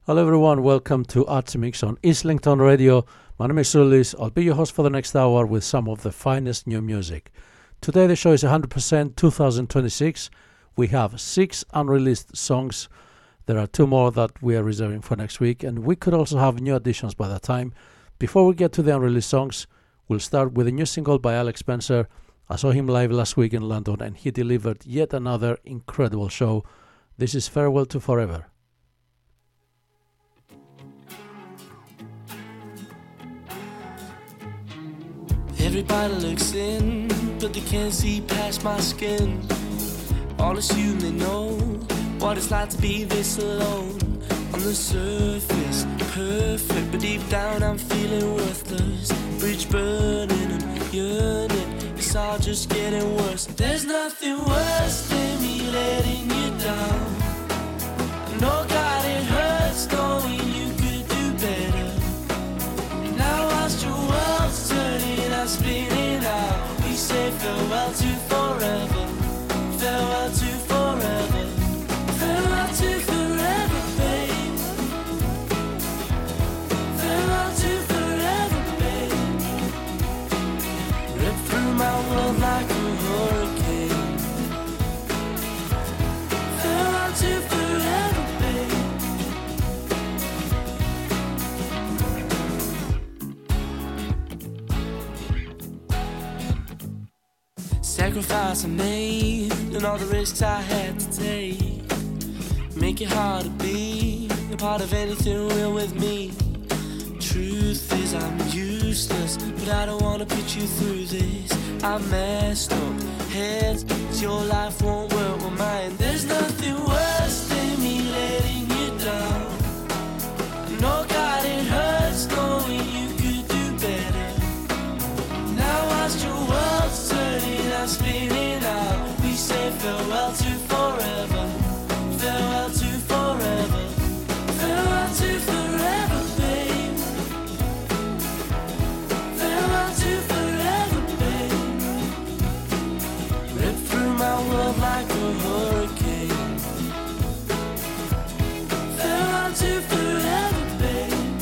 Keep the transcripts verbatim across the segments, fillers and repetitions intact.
Hello everyone, welcome to Artsy Mix on Islington Radio. My name is Sulis. I'll be your host for the next hour with some of the finest new music. Today the show is one hundred percent two thousand twenty-six. We have six unreleased songs. There are two more that we are reserving for next week, and we could also have new additions by that time. Before we get to the unreleased songs, we'll start with a new single by Alex Spencer. I saw him live last week in London and he delivered yet another incredible show. This is Farewell to Forever. Everybody looks in, but they can't see past my skin. All assume they know what it's like to be this alone. On the surface, perfect, but deep down I'm feeling worthless. Bridge burning and yearning, it's all just getting worse. There's nothing worse than me letting you down. I know God it hurts knowing you could do better. Now whilst your world's turning, I'm spinning out. We say farewell to forever, farewell to forever, farewell to forever, babe. Farewell to forever, babe. Rip through my world like a hurricane. Farewell to forever, babe. Sacrifice I made and all the risks I had to take make it hard to be a part of anything real with me. Truth is I'm useless, but I don't wanna put you through this. I messed up heads, cause your life won't work with mine. There's nothing worse than me letting you down. I know God it hurts knowing you could do better. Now whilst your world's turning, I'm spinning out. We say farewell to forever, farewell to forever, farewell to forever, babe. Farewell to forever, babe. Rip through my world like a hurricane. Farewell to forever, babe.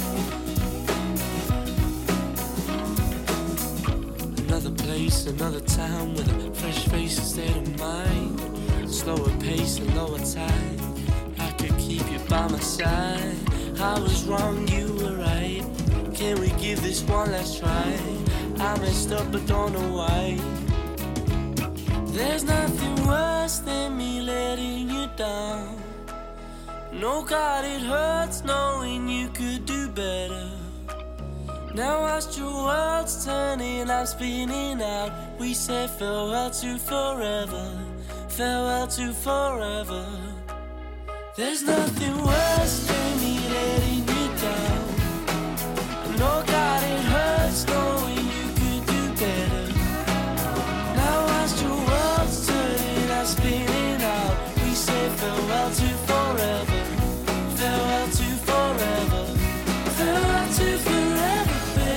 Another place, another time with a fresh face and state of mind. Slower pace and lower tide. I could keep you by my side. I was wrong, you were right. Can we give this one last try? I messed up but don't know why. There's nothing worse than me letting you down. No, God, it hurts knowing you could do better. Now whilst your world's turning, I'm spinning out. We say farewell to forever, farewell to forever. There's nothing worse than me letting you down. I know God it hurts knowing you could do better. Now whilst your world's turning, I'm spinning out. We say farewell to forever, farewell to forever, farewell to forever.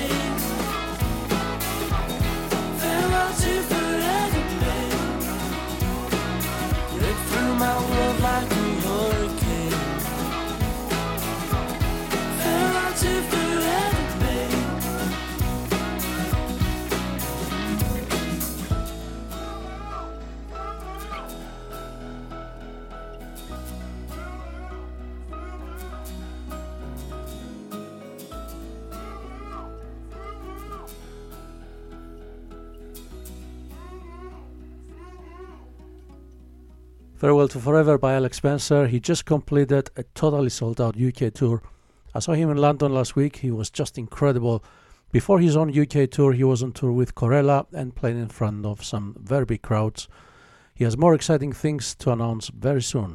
To forever, babe. Rip through my world like a hurricane. Farewell to forever, babe. Farewell to Forever by Alex Spencer. He just completed a totally sold out U K tour. I saw him in London last week. He was just incredible. Before his own U K tour, he was on tour with Corella and playing in front of some very big crowds. He has more exciting things to announce very soon.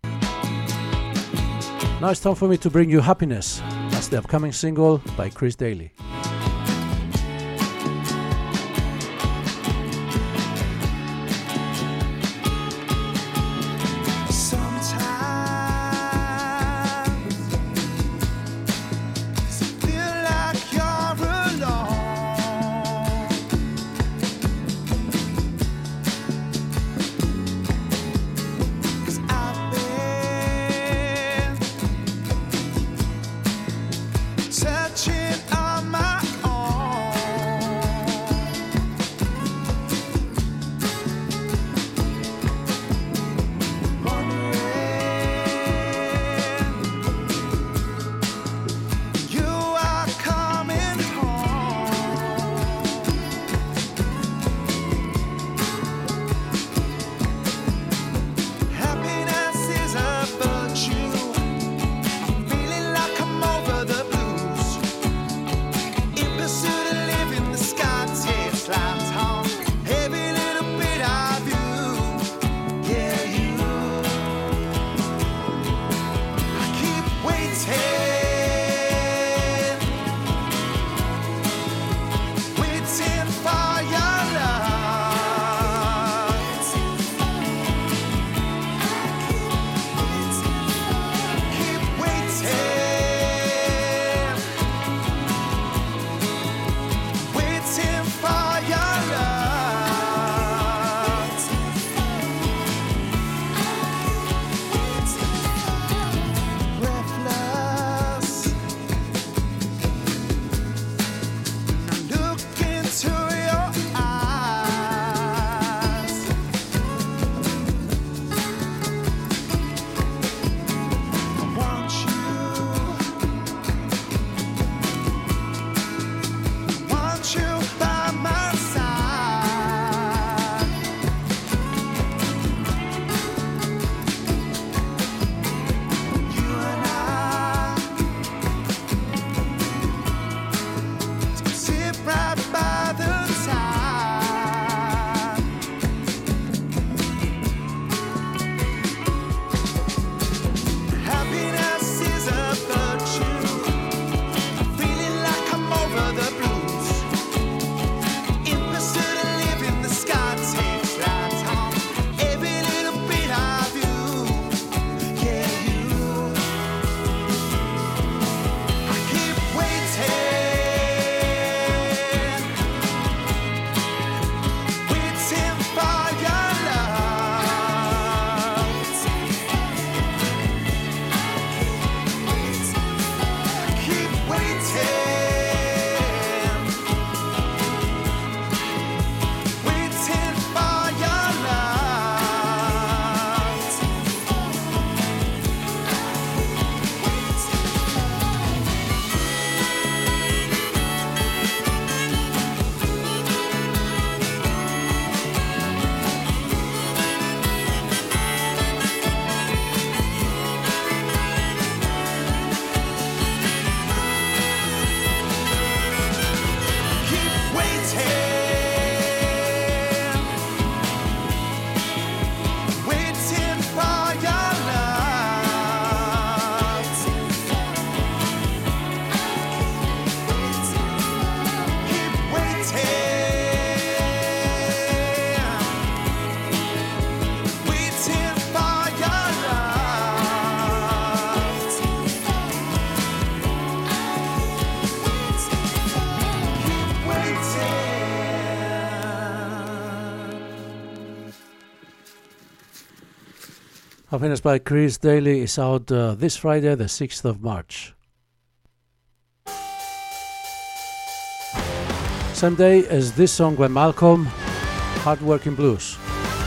Now it's time for me to bring you Happiness. That's the upcoming single by Chris Daly. Happiness by Chris Daly is out uh, this Friday, the sixth of March. Same day as this song by Malcolm, Hardworking Blues.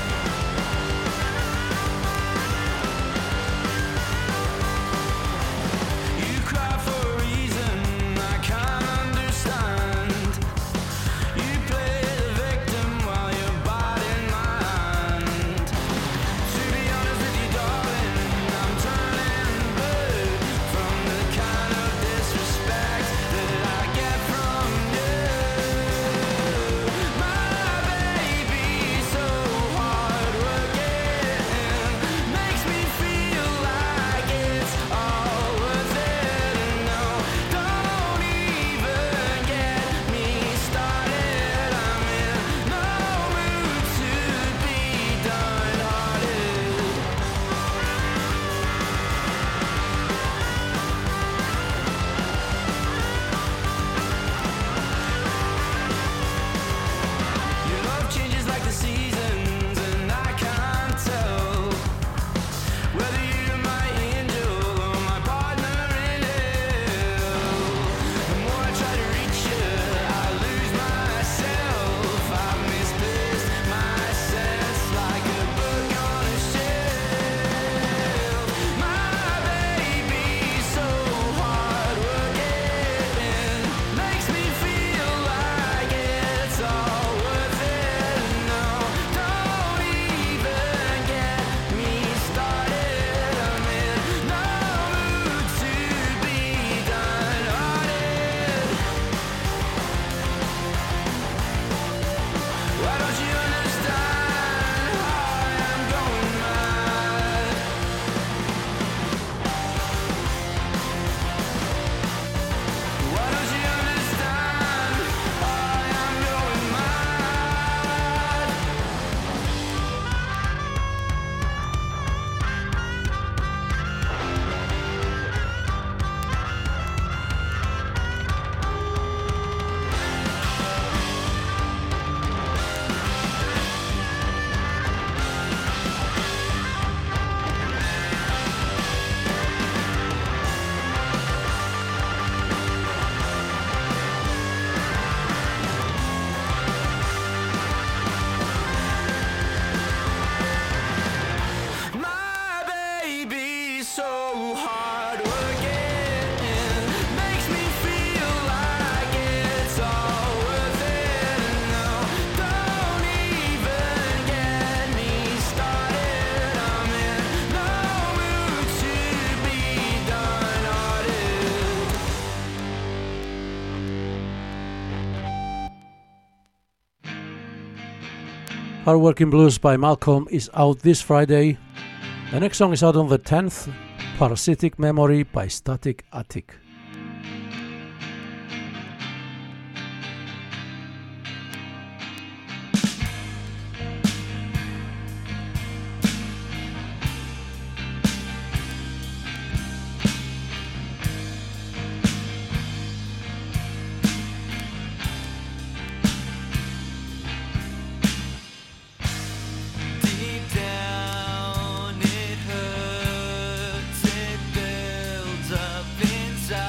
Hardworking Blues by Malcolm is out this Friday. The next song is out on the tenth, Parasitic Memory by Static Attic. Down, it hurts, it builds up inside.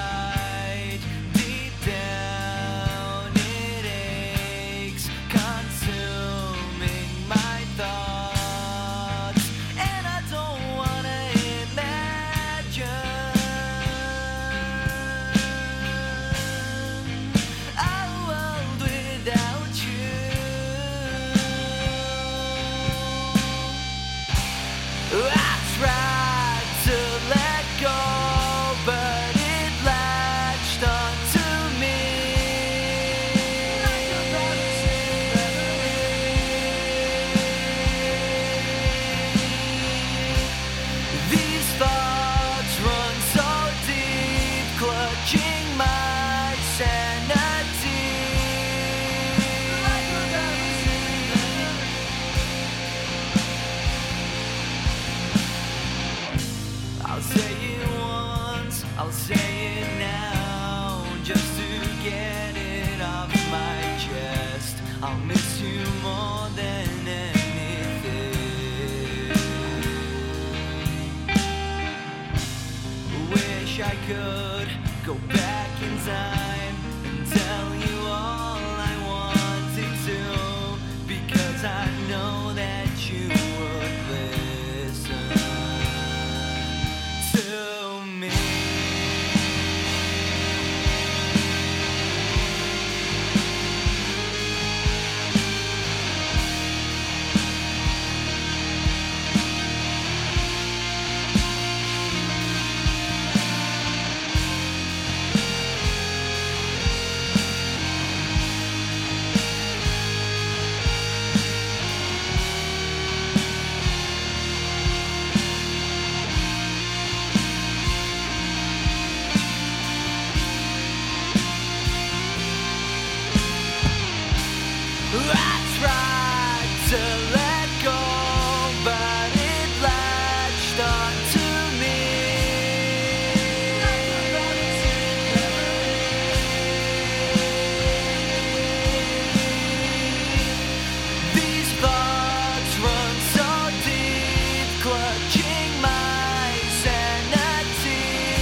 wish I could go back in time and tell you all I wanted to, because I know that you would listen to me. I tried to let go, but it latched onto me. These thoughts run so deep, clutching my sanity.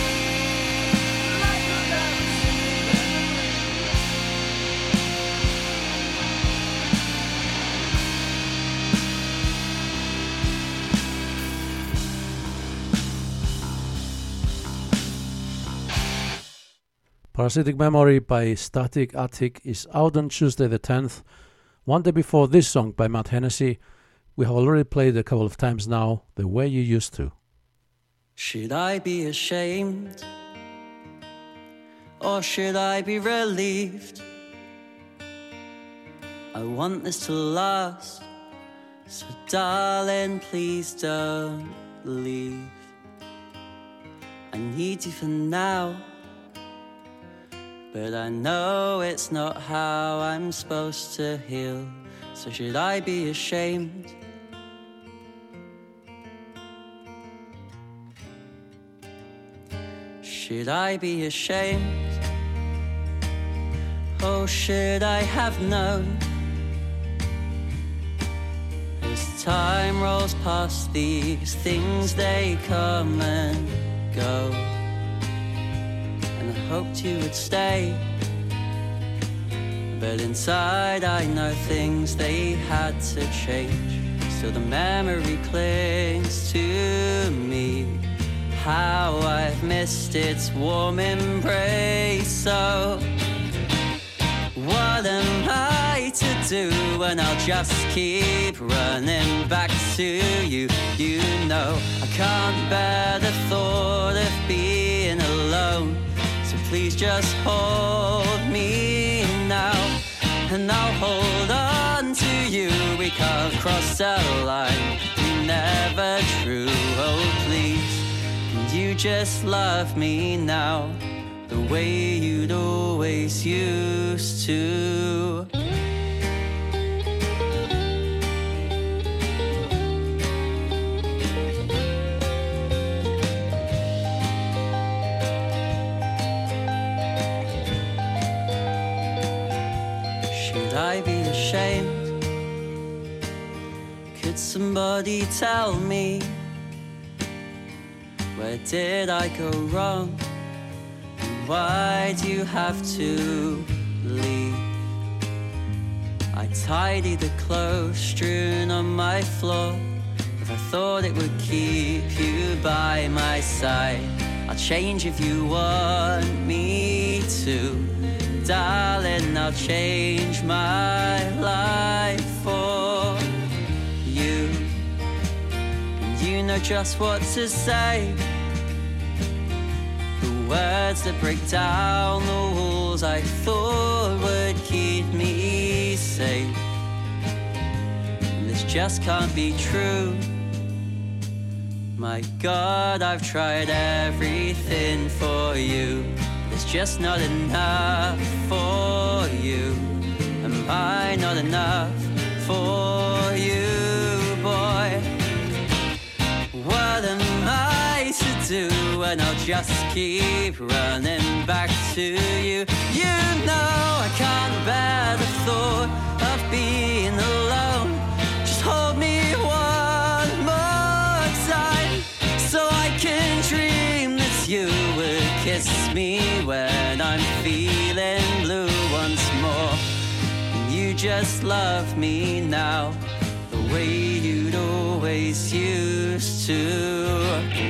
Parasitic Memory by Static Attic is out on Tuesday the tenth. One day before this song by Matt Hennessy, we have already played a couple of times now, The Way You Used To. Should I be ashamed, or should I be relieved? I want this to last, so darling, please don't leave. I need you for now, but I know it's not how I'm supposed to heal. So should I be ashamed? Should I be ashamed? Oh, should I have known? As time rolls past, these things, they come and go. And I hoped you would stay, but inside I know things, they had to change. Still the memory clings to me, how I've missed its warm embrace. So what am I to do when I'll just keep running back to you? You know I can't bear the thought of being alone, so please just hold me now, and I'll hold on to you. We can't cross a line, we never true. Oh please, can you just love me now, the way you'd always used to? Should I be ashamed? Could somebody tell me, where did I go wrong? Why'd you have to leave? I tidied the clothes strewn on my floor, if I thought it would keep you by my side. I'll change if you want me to, darling, I'll change my life for you. And you know just what to say, words that break down the walls I thought would keep me safe. And this just can't be true. My God, I've tried everything for you. It's just not enough for you. Am I not enough for you, boy? What am I to do when I'll just keep running back to you? You know I can't bear the thought of being alone. Just hold me one more time, so I can dream that you would kiss me when I'm feeling blue once more. You just love me now, the way you'd always used to.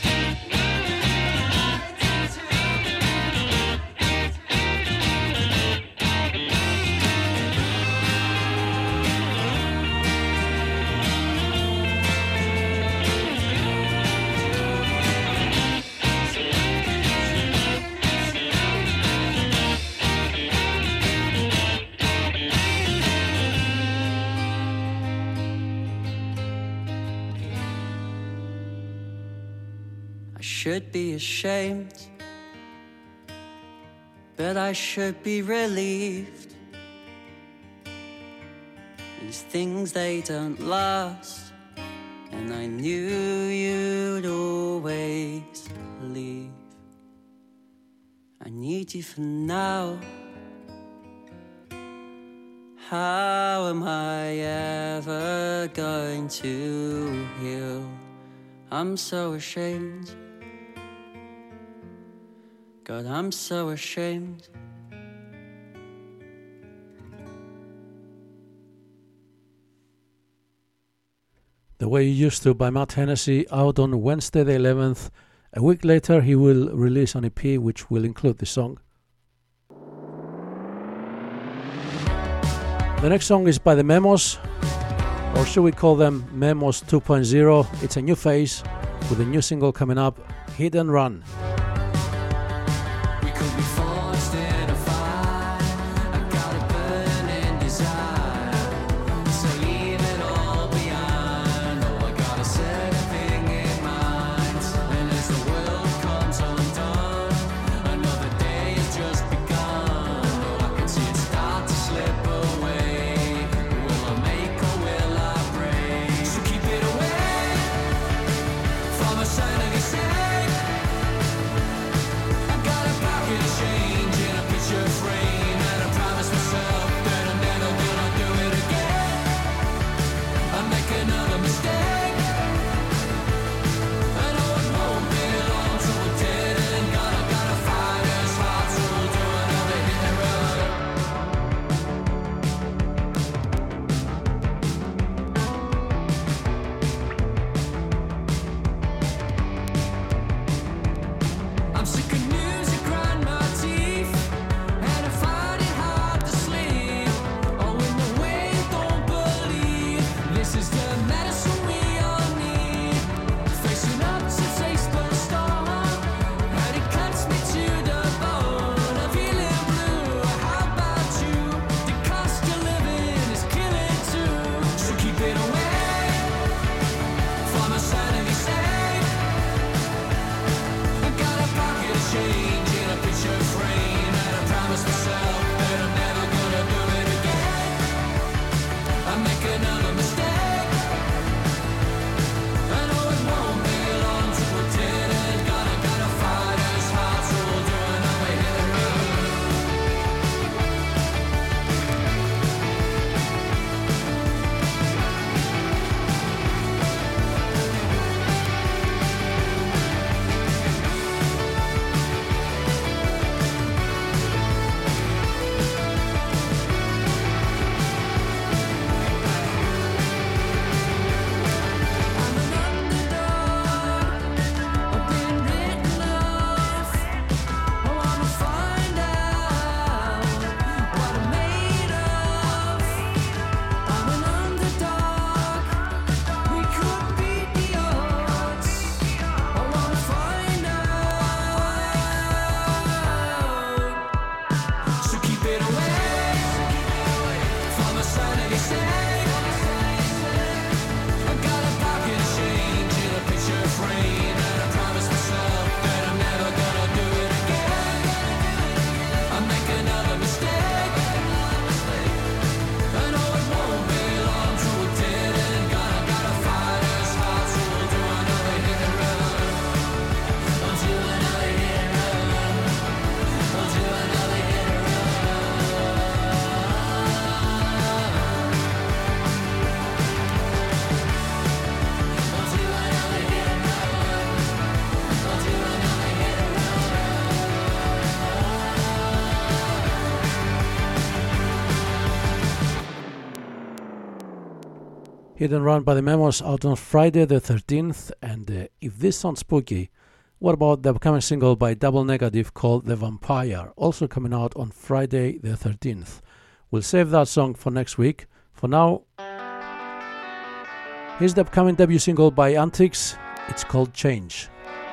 Should be ashamed, but I should be relieved. These things, they don't last, and I knew you'd always leave. I need you for now. How am I ever going to heal? I'm so ashamed. God, I'm so ashamed. The Way You Used To by Matt Hennessy, out on Wednesday the eleventh. A week later he will release an E P which will include this song. The next song is by the Memos, or should we call them Memos two point oh. It's a new phase with a new single coming up, Hit and Run. Change Hit and Run by the Memos out on Friday the thirteenth. And uh, if this sounds spooky, what about the upcoming single by Double Negative called The Vampire, also coming out on Friday the thirteenth. We'll save that song for next week. For now, here's the upcoming debut single by Antics. It's called Change.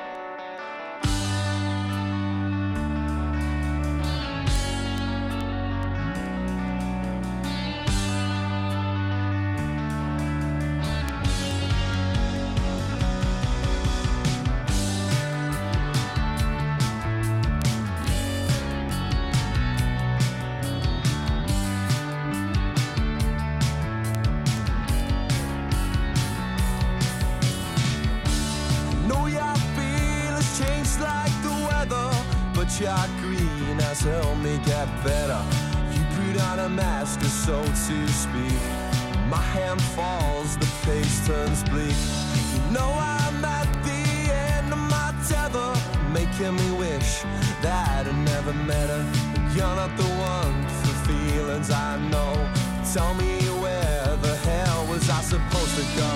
Your green has helped me get better. You put on a mask, so to speak. My hand falls, the pace turns bleak. You know I'm at the end of my tether, making me wish that I never met her. You're not the one for feelings I know. Tell me where the hell was I supposed to go?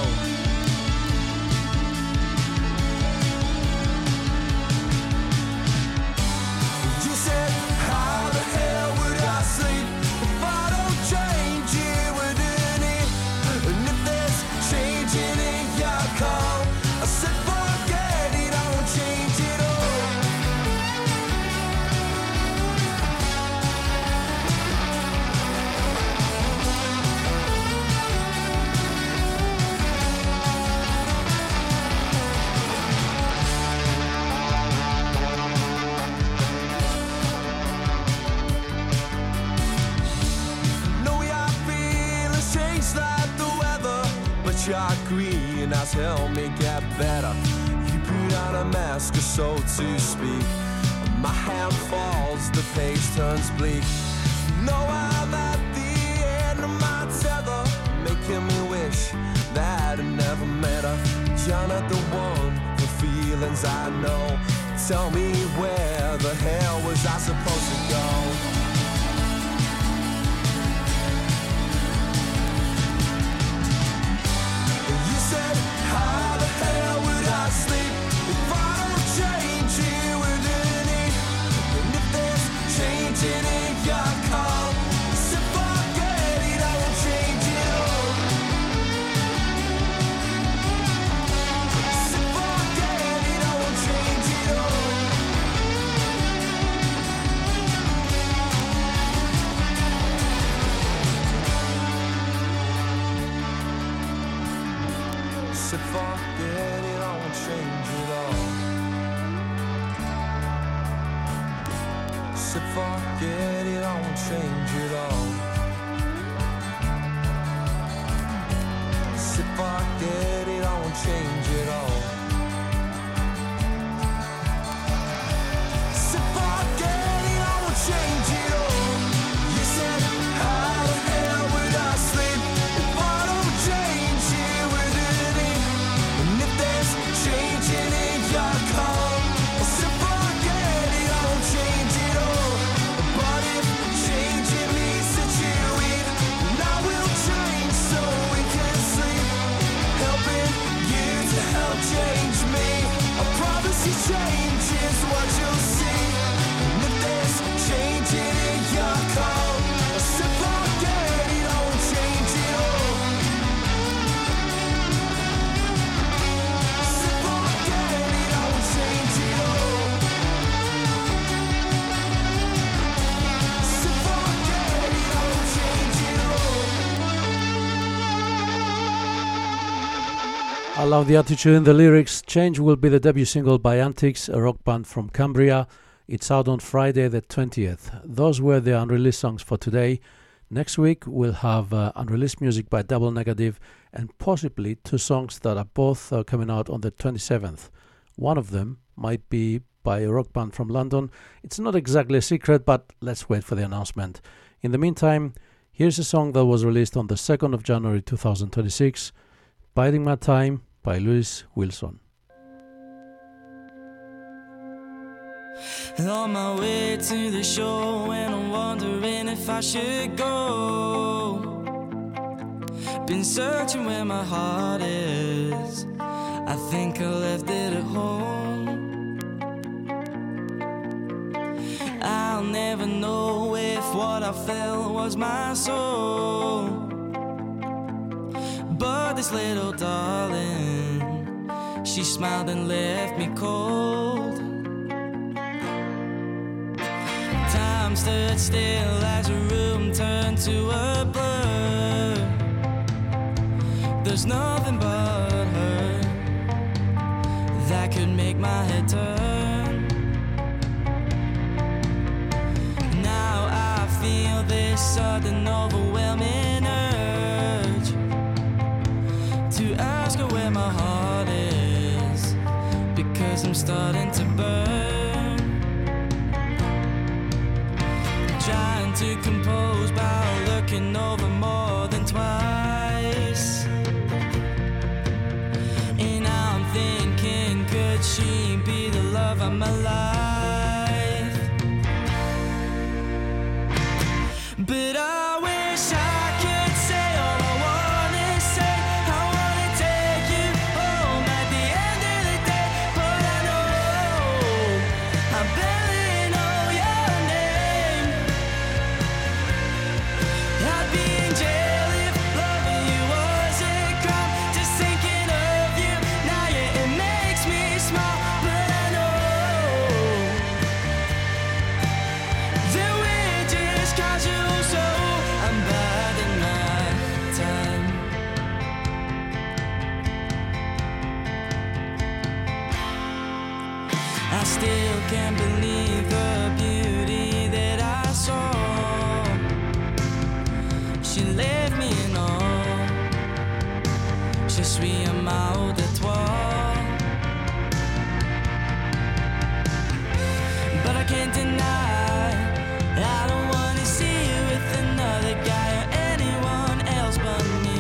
How the hell would I sleep if I don't change it within it? And if there's changing in your call, I said forget it, I won't change it all. Your green has helped me get better. You put on a mask, so to speak. My hand falls, the pace turns bleak. No, I'm at the end of my tether, making me wish that I never met her. You're not the one for feelings I know. Tell me where the hell was I supposed to go? How the hell would I sleep if I don't change it within it? And if there's changing in your call, I said forget it, I won't change it all. I said forget it, I won't change it all. Said forget it, I won't change it all. Said forget it, I won't change it all. Said forget it, I won't change it all. Said forget it, I won't change it all. You said how the hell would I sleep if I don't change it within it? And if there's changing in your call, I said forget it, I won't change it all. But if changing means that you eat, then I will change so we can sleep. Helping you to help change me, I promise you change is what you'll see. And if there's changing in your call, I said forget it, I won't change it all. I said forget it, I won't change it all. I said forget it, I won't change it all. I love the attitude in the lyrics. Change will be the debut single by Antics, a rock band from Cumbria. It's out on Friday the twentieth. Those were the unreleased songs for today. Next week we'll have uh, unreleased music by Double Negative and possibly two songs that are both uh, coming out on the twenty-seventh. One of them might be by a rock band from London. It's not exactly a secret, but let's wait for the announcement. In the meantime, here's a song that was released on the second of January two thousand twenty-six, Biding My Time by Louis Wilson. On my way to the shore, and I'm wondering if I should go. been searching where my heart is. I think I left it at home. I'll never know if what I felt was my soul. But this little darling, she smiled and left me cold. Time stood still as a room turned to a blur. There's nothing but her that could make my head turn. Now I feel this sudden overwhelming urge to ask her where my heart is, because I'm starting to burn. Trying to compose by looking over more than twice. And I'm thinking, could she be the love of my life? But I wish I could say all I wanna say. I wanna take you home at the end of the day. But I know I barely know your name. I'd be in jail if loving you was a crime. Just thinking of you now, yeah, it makes me smile. But I know that we're just casual, so I'm biding my time. I still can't believe the beauty that I saw. She left me in awe. Je suis un mot de toi. But I can't deny, I don't wanna see you with another guy or anyone else but me.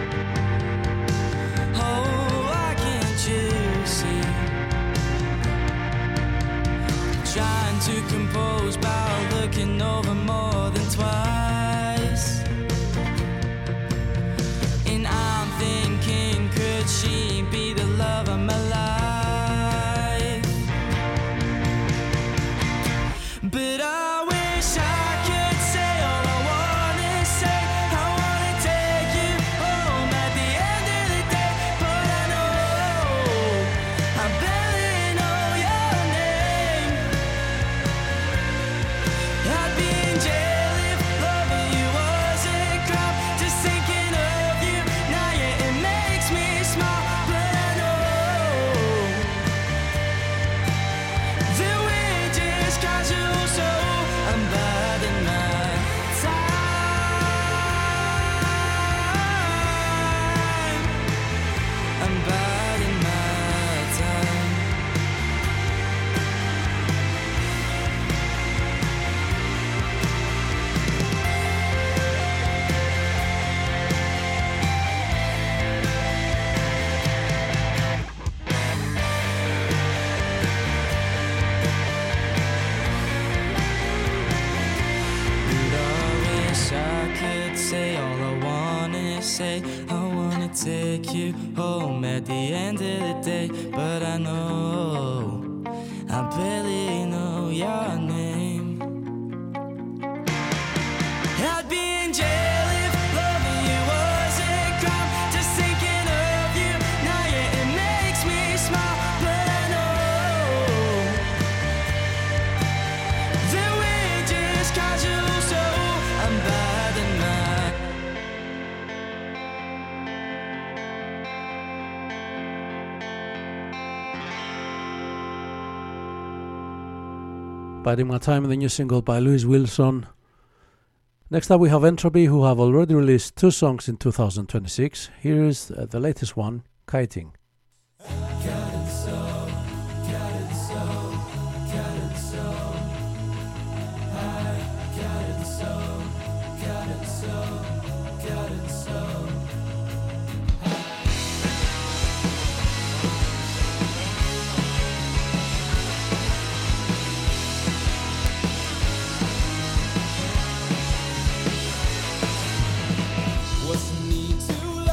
Oh, why can't you see? Trying to compose by looking over more than twice. And I'm thinking, could she be the love of my life? But I wish I could say all I wanna say. I wanna take you home at the end of the day. But I know I barely know your name. I'd be in jail if loving you was a crime. Just thinking of you now, yeah, it makes me smile. But I know that we're just casual, so I'm biding my time. I'm biding my time. But I wish I could say all I wanna say. I wanna take you home at the end of the day. But I know I barely know your name. I'd be in jail if loving you was a crime. Just thinking of you now, yeah, it makes me smile. But I know that we're just casual, so I'm biding my Biding My Time, the new single by Louis Wilson. Next up we have Entropy, who have already released two songs in two thousand twenty-six. Here is uh, the latest one, Kiting. What's the need to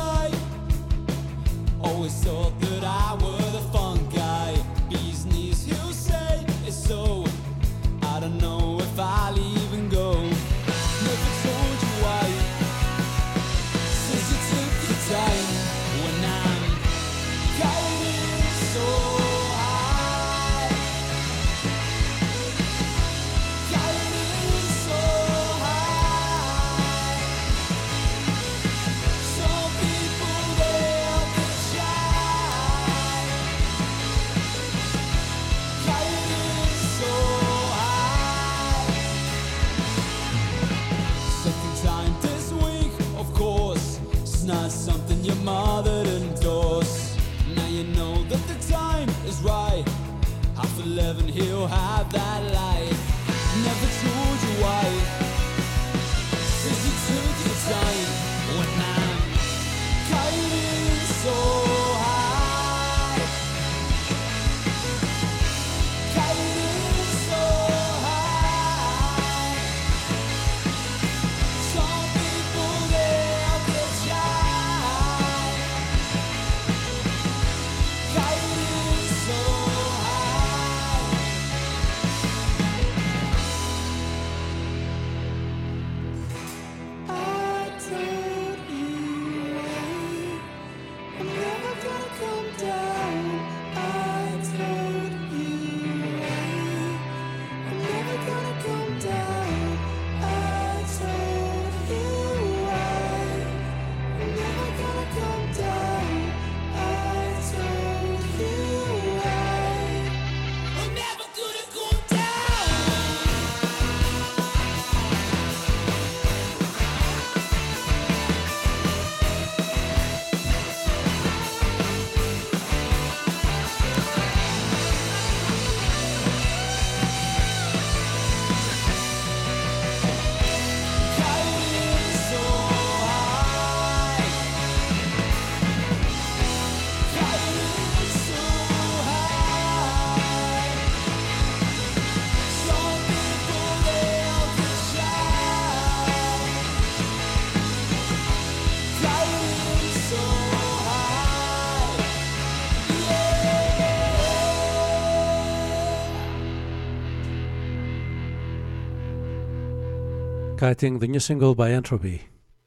Kiting, the new single by Entropy.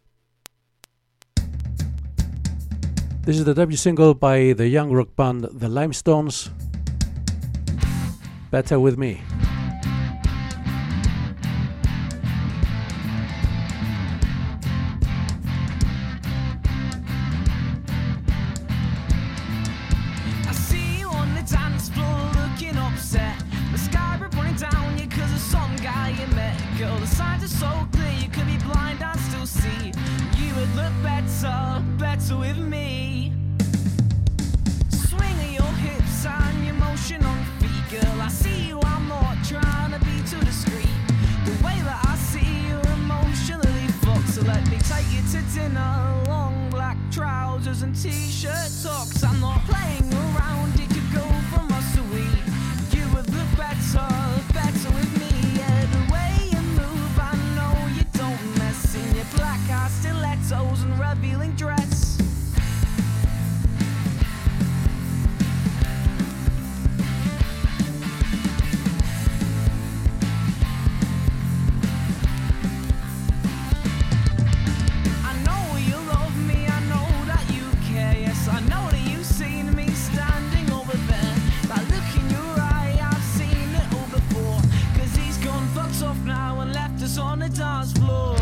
This is the debut single by the young rock band The Limestones, Better With Me. I see you on the dance floor looking upset. The sky be burning down you cause of some guy you met. Girl, the signs are so clear you could be blind and still see. You would look better, better with me. Swing of your hips and your motion on your feet. Girl, I see you, I'm not trying to be too discreet. The way that I see you're emotionally fucked. So let me take you to dinner. Long black trousers and t-shirt tops. I'm not playing around, you could go from us to we. You would look better, better with me. Yeah, the way you move, I know you don't mess. In your black eye stilettos and revealing dress. I know you love me, I know that you care. Yes, I know that you've seen me standing over there. That look in your eye, I've seen it all before. Cause he's gone fucked off now and left us on the dance floor.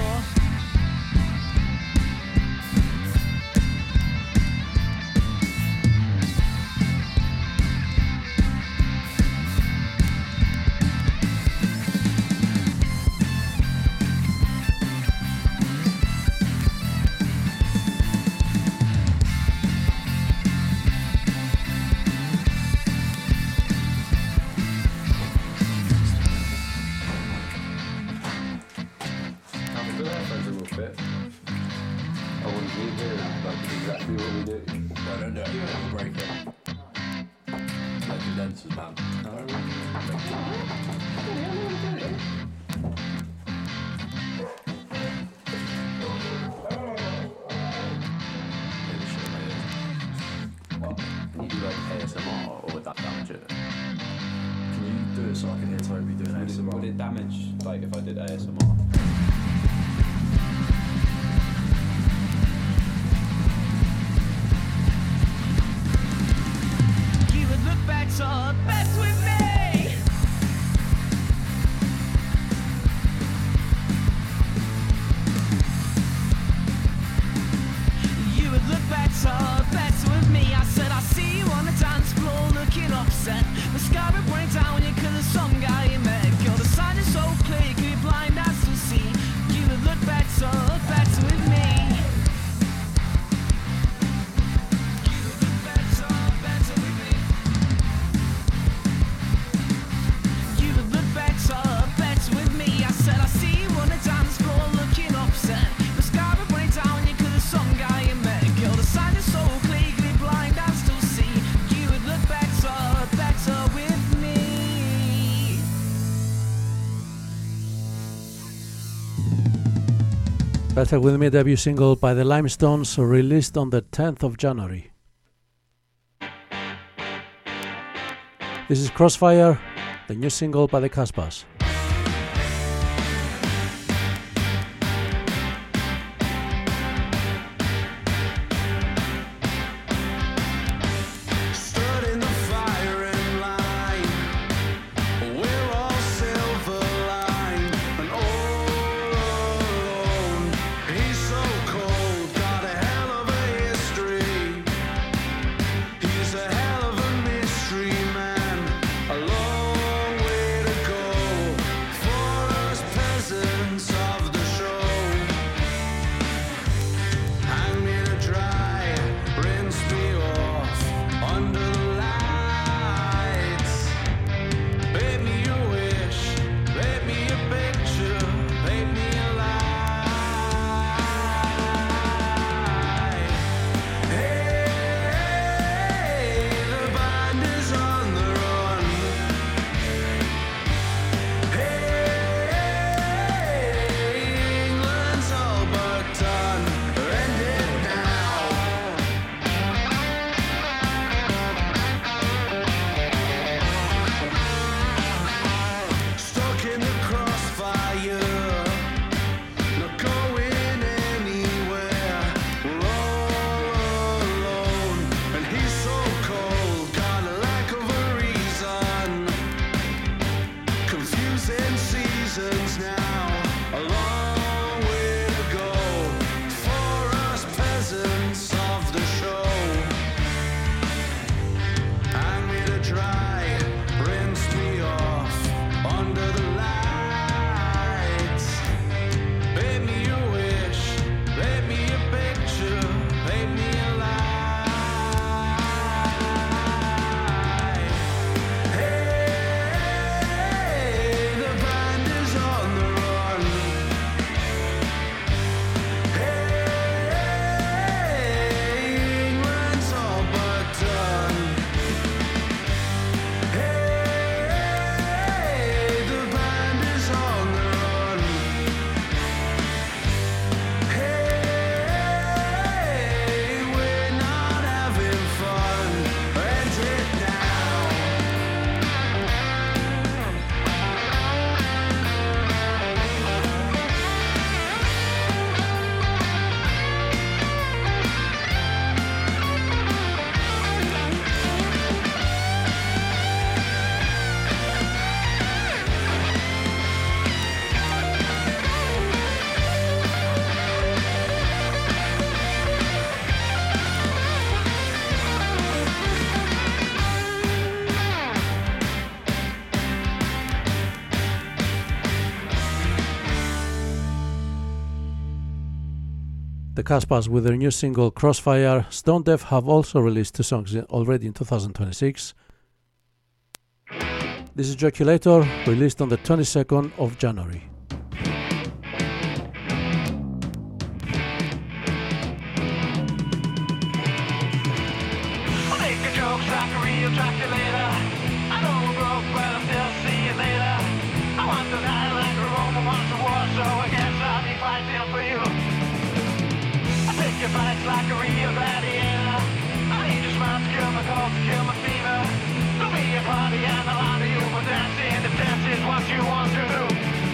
You would look better, best with me. You would look better, better with me. I said I see you on the dance floor looking upset. The sky will bring down you cause of some guy you met. Girl, the sign is so clear you could be blind and still see. You would look better, better with me. You would look better, better with me. You would look better, better with me. I said I see you on the dance floor looking upset. The sky will bring down you cause of some guy you met. Girl, the sign is so clear you could be blind and still see. You would look better, better with me. Better With Me debut single by the Limestones, released on the tenth of January. This is Crossfire, the new single by the Casbahs. Stood in the firing line. We're all silver line and all alone. He's so cold, got a hell of a history. He's a hell of a mystery man. A long way to go. Ten seasons now, a long way to go for us peasants of the show. Hang me to dry, rinse me off under the lights. Paint me a wish, paint me a picture, paint me a lie. Hey, the band is on the run. Hey, England's all but done. Hey, the band is on the run. Hey, we're not having fun. End it now. The Casbahs with their new single Crossfire. Stone Deaf have also released two songs in- already in two thousand twenty-six. This is Joculator, released on the twenty-second of January. I make a joke like a real Draculator. I know I'm broke, but I'll still see you later. I want to die like a Roman wants a war, so I guess I'll be fighting for you. I take your fights like a real gladiator. I need your smart to kill my cold, to kill my fever. There'll be a party and a lot of you will dancing. If dance is what you want to do.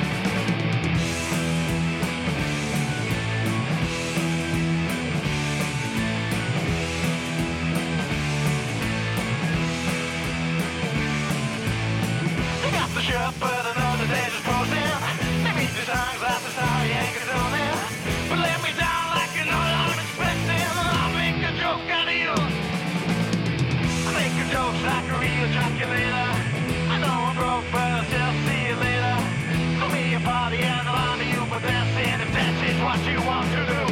Pick up the ship, but I know the days is closing. Maybe two songs last the story ain't condoning. But let me down like you know what I'm expecting. And I'll make a joke out of you. I make a joke like a real Draculator. I know I'm broke, but I'll still see you later. There'll be a party and a lot of you for dancing. If dance is what you want to do.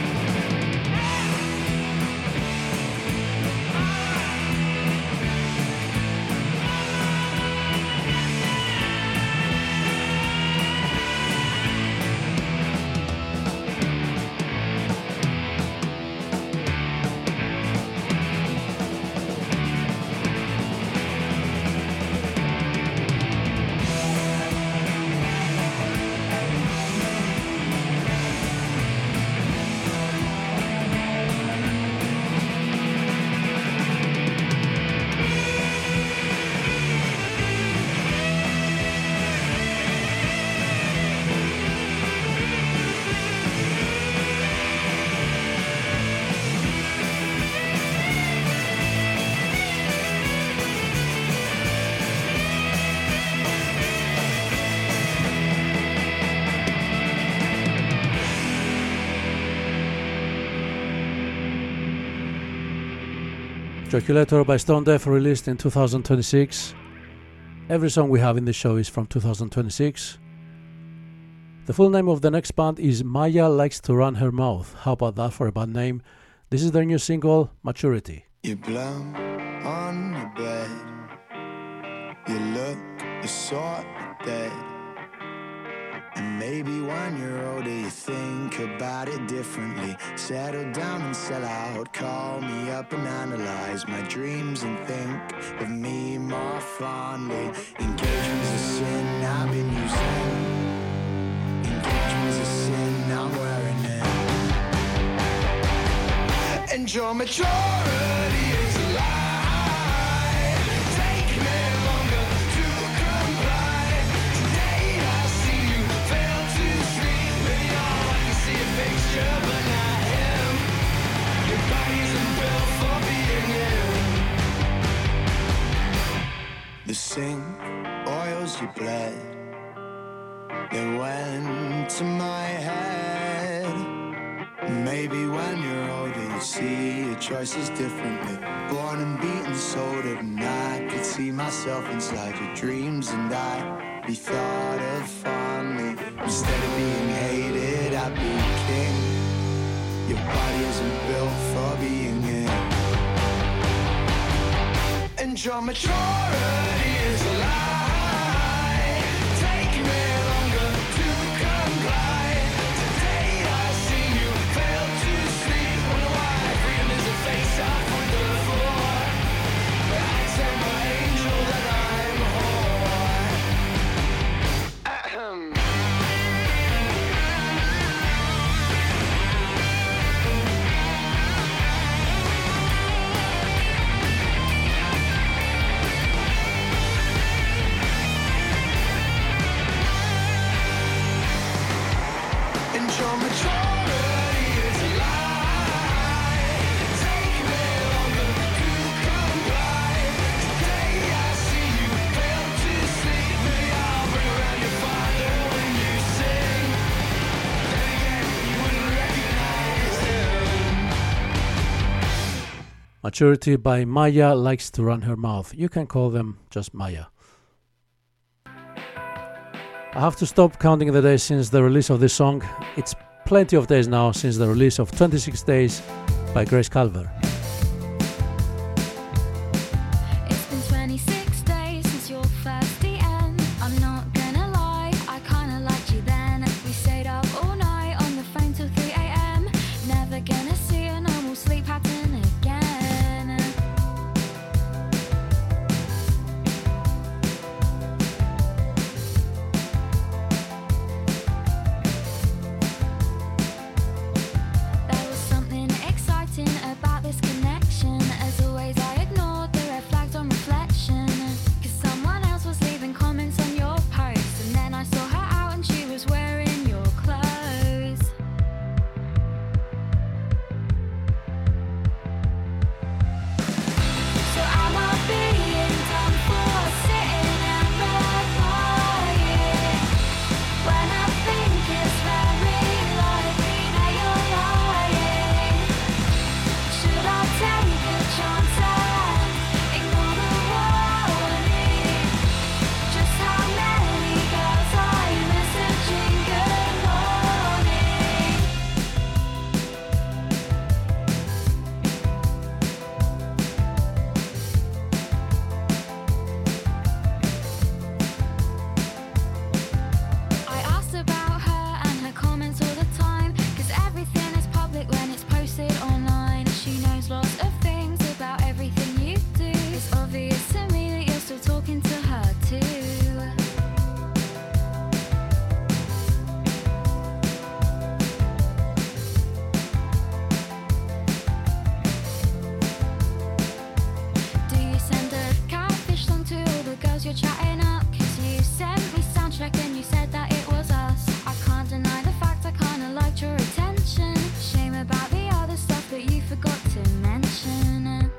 Joculator by Stone Deaf, released in two thousand twenty-six. Every song we have in the show is from two thousand twenty-six. The full name of the next band is Maya Likes to Run Her Mouth. How about that for a band name? This is their new single, Maturity. You blow on the bed. You look a sort of dead. And maybe when you're older you think about it differently. Settle down and sell out. Call me up and analyze my dreams and think of me more fondly. Engagement's a sin I've been using. Engagement's a sin I'm wearing it. And your maturity is a lie. Take me longer to comply. Today I see you fail to sleep. Maybe all I can see a picture, but not him. Your body's a bill for being in. The sink oils your blood. They went to my head. Maybe when you're older you see your choices differently. Born and beaten, sold it, and I could see myself inside your dreams, and I'd be thought of fondly. Instead of being hated, I'd be king. Your body isn't built for being in. And your maturity is a lie. Take me longer to comply. Today I see you fail to sleep. Wonder why freedom is a face off with the floor. But I tell my angel that I'm whore. Ahem. Your maturity is a lie. Take me longer to comply. Today I see you fail to sleep. Maybe I'll bring around your father when you sing. Then again, you wouldn't recognize him. Maturity by Maya Likes to Run Her Mouth. You can call them just Maya. I have to stop counting the days since the release of this song. It's plenty of days now since the release of twenty-six days by Grace Calver. It's been twenty-six days since your first D M. I'm not gonna lie, I kinda liked you then. We stayed up all night on the phone till three a.m. Never gonna see a normal sleep pattern again. There was something exciting about this connection. As always, I ignored the red flags on reflection. Cause someone else was leaving comments on your post. And then I saw her out and she was wearing your clothes. So am I being done for sitting and replying when I think it's very likely that you're lying? Should I take a chance and ignore the warning? Just how many girls are you messaging good morning? I asked about her and her comments all the time. Cause everything is public when it's posted online. She knows lots of things about everything you do. It's obvious to me that you're still talking to her too. Do you send a catfish song to all the girls you're chatting up? Cause you sent me soundtrack and you said that it was us. I can't deny the fact I kinda liked your attention. Shame about the other stuff that you forgot to mention.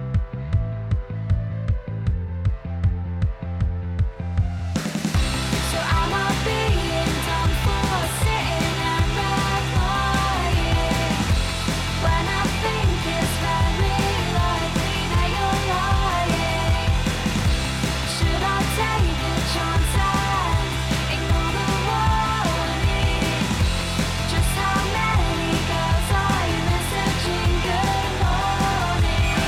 So am I being done for sitting and replying when I think it's very likely that you're lying? Should I take a chance and ignore the warning? Just how many girls are you messaging good morning?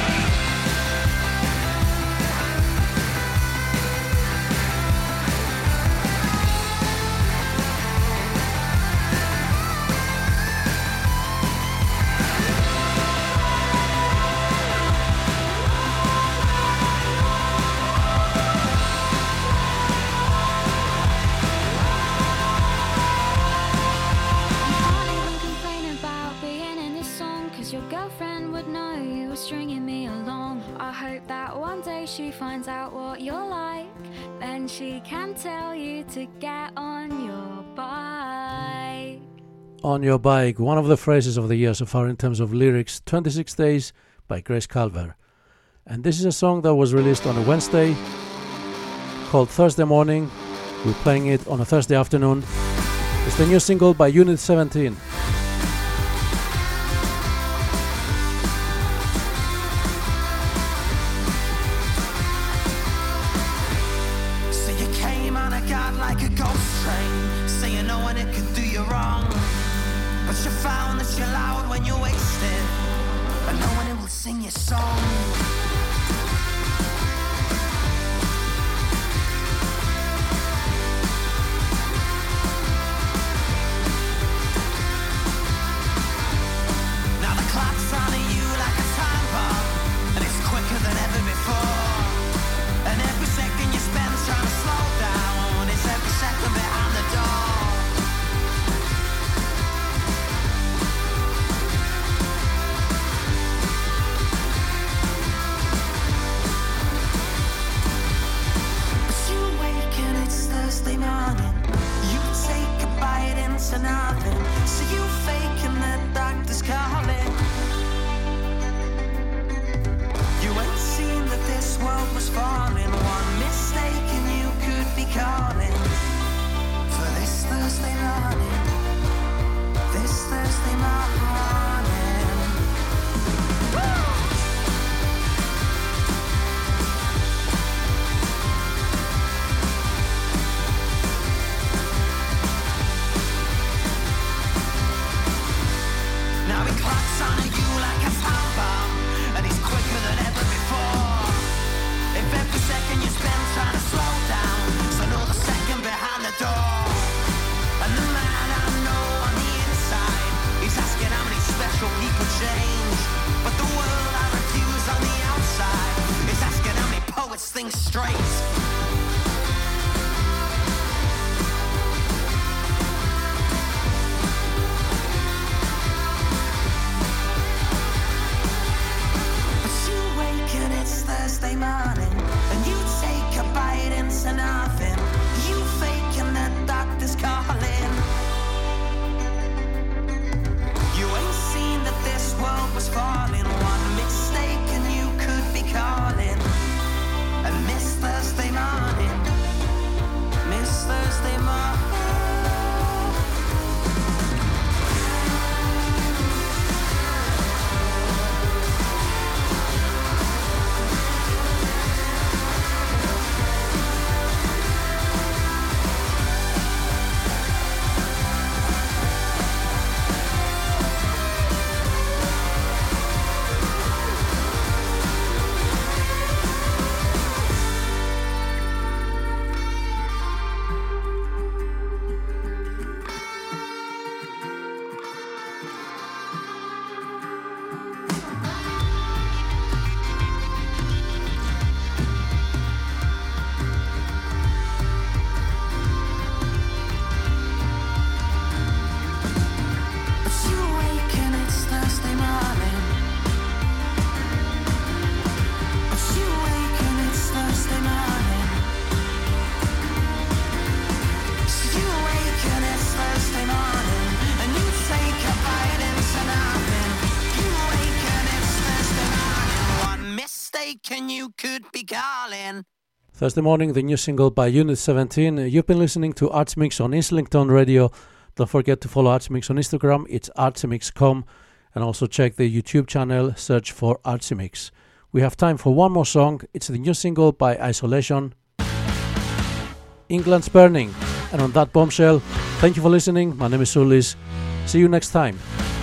You can't even complain about being in this song. Cause your girlfriend would know you were stringing me along. I hope that one day she finds out what you're like. Then she can tell you to get on your bike. On Your Bike, one of the phrases of the year so far in terms of lyrics, twenty-six days by Grace Calver. And this is a song that was released on a Wednesday called Thursday Morning. We're playing it on a Thursday afternoon. It's the new single by Unit seventeen. So you came on a guard like a ghost train, saying no one it could do you wrong. But you found that you're loud when you're wasted, but no one it will sing your song. Now the clock's on you like a time bomb, and it's quicker than ever before. And every second you spend trying to slow down is every second behind the door. But you wake and it's Thursday morning. You take a bite into nothing. So you fake and the doctor's calling. You ain't seen that this world was falling. One mistake and you could be calling for this Thursday morning. This Thursday morning. Woo! Now he clocks on you like a time bomb, and he's quicker than ever before. If every second you spend trying to slow down, so know the second behind the door. And the man I know on the inside, he's asking how many special people change. But the world I refuse on the outside is asking how many poets think straight. But you wake and it's Thursday morning, and you take a bite into nothing. You fake and the doctor's calling. You ain't seen that this world was falling. One mistake and you could be calling. And Miss Thursday morning, Miss Thursday morning. But you wake and it's Thursday morning. But you wake and it's Thursday morning. So you wake and it's Thursday morning, and you take a bite into nothing. You wake and it's Thursday morning. One mistake and you could be calling. Thursday morning, the new single by Unit seventeen. You've been listening to Arts Mix on Islington Radio. Don't forget to follow Arts Mix on Instagram. It's artsimix dot com. And also check the YouTube channel. Search for Artsimix. We have time for one more song. It's the new single by Isolation, England's Burning. And on that bombshell, thank you for listening. My name is Sulis. See you next time.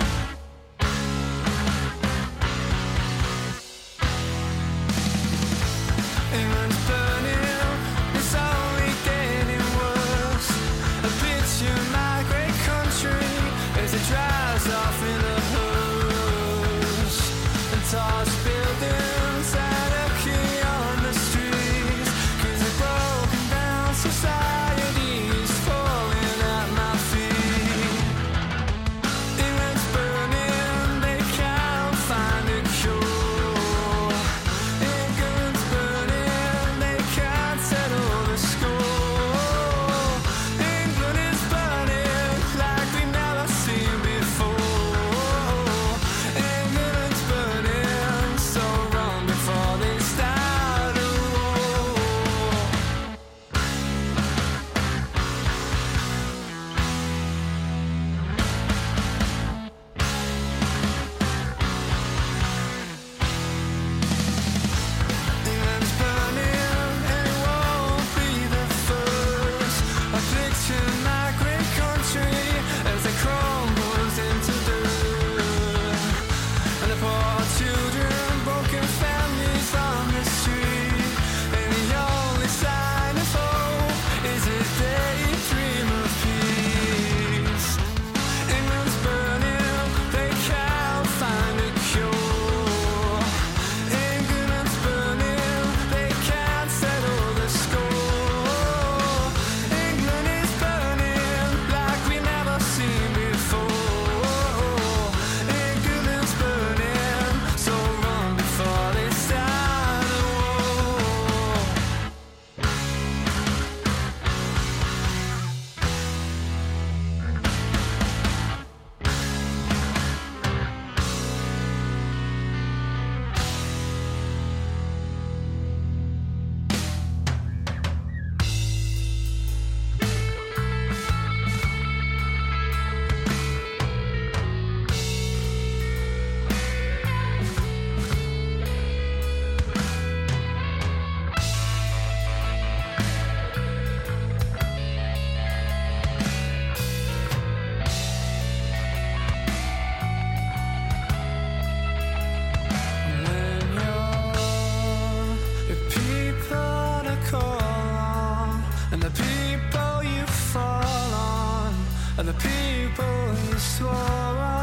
England's burning, it's only getting worse. A picture my great country as it dries off in a hearse. And torch buildings anarchy on the streets, 'cause a broken down society is falling at my feet. England are the people you swore